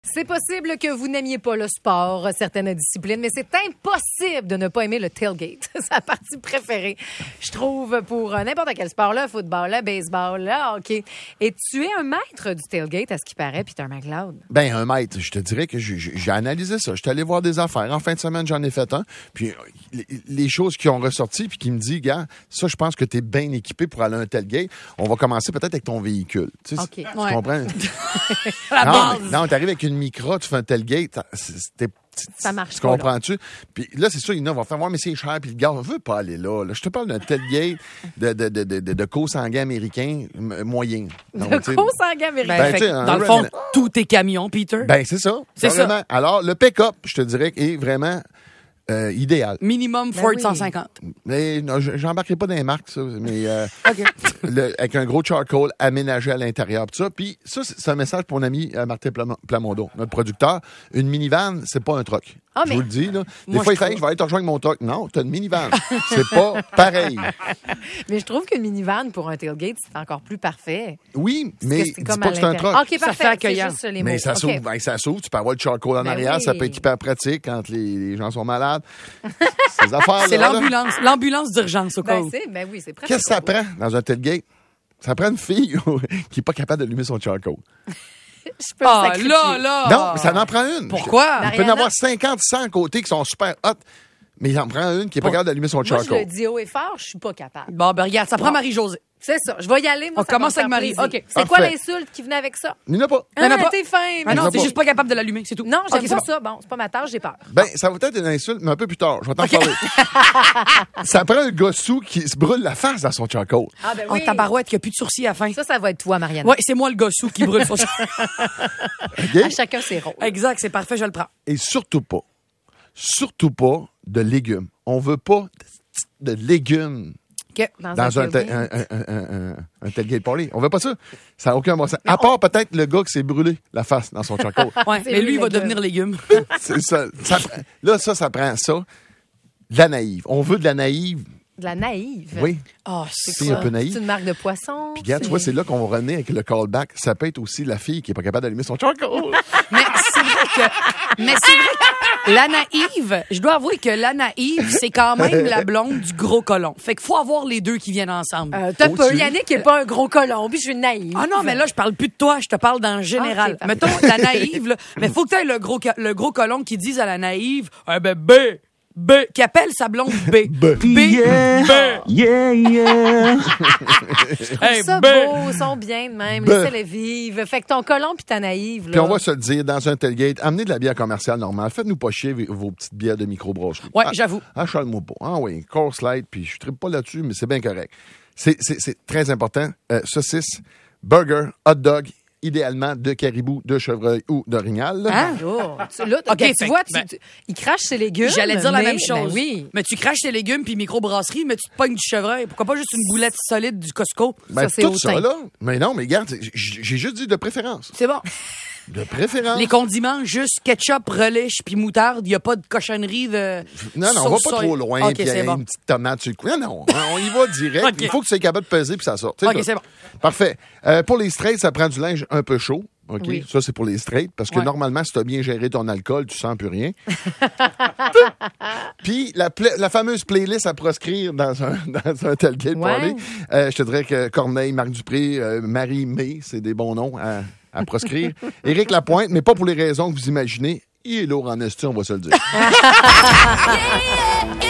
C'est possible que vous n'aimiez pas le sport, certaines disciplines, mais c'est impossible de ne pas aimer le tailgate. C'est la partie préférée, je trouve, pour n'importe quel sport, là, football, là, baseball, là, hockey. Et tu es un maître du tailgate, à ce qui paraît, Peter McLeod. Ben, un maître, je te dirais que j'ai analysé ça. Je suis allé voir des affaires. En fin de semaine, j'en ai fait un. Puis les choses qui ont ressorti, puis qui me dit, gars, ça, je pense que tu es bien équipé pour aller à un tailgate. On va commencer peut-être avec ton véhicule. Tu sais, OK. Tu comprends? La base. Non, t'arrives avec une Micra, tu fais un tailgate, Ça marche tu pas, comprends-tu? Puis là, c'est sûr, il y en a, vont faire, ouais, mais c'est cher, puis le gars, on veut pas aller là. Je te parle d'un tailgate de co-sanguin américain moyen. Donc, Le tu sais, co-sanguin américain. Ben, Fait tu sais, que, un dans le fond, tous tes camions, Peter. Ben, c'est ça. C'est ça. Carrément. Alors, le pick-up, je te dirais, est vraiment idéal. Minimum Ford oui. 150. Mais non, j'embarquerai pas dans les marques, ça. Mais OK. avec un gros charcoal aménagé à l'intérieur, tout ça. Puis ça, c'est un message pour mon ami Martin Plamondon, notre producteur. Une minivan, c'est pas un truck. Ah, Je mais- vous le dis, là. Des Moi, fois, je il fait, trouve- je vais aller te rejoindre mon truck. Non, t'as une minivan. C'est pas pareil. Mais je trouve qu'une minivan pour un tailgate, c'est encore plus parfait. Oui, Parce mais que dis c'est pas comme à que c'est un l'intérieur. truck. OK, Ça parfait. fait accueillant. C'est juste les Mais mots. ça s'ouvre, OK. ben, ça s'ouvre. Tu peux avoir le charcoal en Ben arrière. oui. Ça peut être hyper pratique quand les gens sont malades. Ces affaires-là. C'est là. l'ambulance d'urgence au cas où. Ben oui, c'est presque. Qu'est-ce que ça prend dans un tailgate? Ça prend une fille qui n'est pas capable d'allumer son charcoal. Je peux Ah, me sacrifier. là! Non, mais ça en prend une. Pourquoi? Il peut y en Mariana- avoir 50, 100 côtés qui sont super hot, mais il en prend une qui n'est pas capable d'allumer son Moi, je le charcoal. dis haut et fort, je suis pas capable. Bon, ben regarde, ça prend Marie-Josée. C'est ça. Je vais y aller. Moi, On ça va commence me avec faire Marie. plaisir. OK. C'est quoi Parfait. l'insulte qui venait avec ça? Il n'y en a pas. Il y en a pas. T'es fin. Ah non, Il y en a c'est pas. juste pas capable de l'allumer, c'est tout. Non, j'aime OK, pas c'est bon. ça. Bon, c'est pas ma tâche, j'ai peur. Ben, ça va être une insulte, mais un peu plus tard. Je vais t'en parler. Ça prend un gossou qui se brûle la face dans son charcoal. Ah, ben Oh, tabarouette, qu'il n'y a plus de sourcils à la fin. Ça va être toi, Marianne. Ouais, c'est moi le gossou qui brûle son OK? À chacun ses rôles. Exact, c'est parfait, je le prends. Et surtout pas de légumes. On veut pas de légumes dans un tailgate party. On veut pas ça. Ça n'a aucun bon sens. À part peut-être le gars qui s'est brûlé la face dans son charcoal. Ouais, C'est mais lui, il va légumes. devenir légume. C'est ça. Là, ça prend ça. De la naïve. On veut de la naïve. De la naïve. Oui. Oh, C'est un peu naïf. C'est une marque de poisson. Puis, regarde, tu vois, c'est là qu'on revenait avec le callback. Ça peut être aussi la fille qui n'est pas capable d'allumer son charcoal. Mais c'est vrai que la naïve, je dois avouer que la naïve, c'est quand même la blonde du gros colon. Fait qu'il faut avoir les deux qui viennent ensemble. T'as Oh, pas. tu- Yannick n'est pas un gros colon, puis je suis naïve. Ah non, mais là, je parle plus de toi, je te parle dans le général. Ok, parfait. Mettons, la naïve, là, mais faut que tu aies le gros colon qui dise à la naïve, ben, qui appelle sa blonde B. B. Yeah. B. Yeah, yeah. Hey, ça B. beau, ils sont bien de même, Ben. laissez-les vivre. Fait que ton colon puis ta naïve, là. Puis on va se le dire, dans un tailgate, amenez de la bière commerciale normale. Faites-nous pas chier vos petites bières de microbrasserie. Ouais, j'avoue. Achale-moi pas. Ah oui, course light, puis je tripe pas là-dessus, mais c'est bien correct. C'est très important. Saucisse, burger, hot dog, idéalement de caribou, de chevreuil ou d'orignal. Hein? Oh, là, OK, tu fait vois, que, ben, il crache ses légumes. J'allais dire la mais- même chose. Ben oui. Mais tu craches tes légumes puis microbrasserie, mais tu te pognes du chevreuil. Pourquoi pas juste une boulette solide du Costco? Ben, ça, c'est tout hautain. ça, là. Mais non, mais regarde, j'ai juste dit de préférence. C'est bon. De préférence. Les condiments, juste ketchup, relish puis moutarde. Il n'y a pas de cochonnerie de. Non, on va sauce pas soya. trop loin, OK, puis c'est bon. une petite tomate sur le coin. Non, on y va direct. OK. Il faut que tu sois capable de peser puis ça sorte. OK, c'est bon. Parfait. Pour les straights, ça prend du linge un peu chaud. OK? Oui. Ça, c'est pour les straights. Parce que Ouais. normalement, si tu as bien géré ton alcool, tu sens plus rien. Puis, la fameuse playlist à proscrire dans un tailgate Ouais. party, je te dirais que Corneille, Marc Dupré, Marie-Mé, c'est des bons noms à proscrire. Éric Lapointe, mais pas pour les raisons que vous imaginez. Il est lourd en esti, on va se le dire.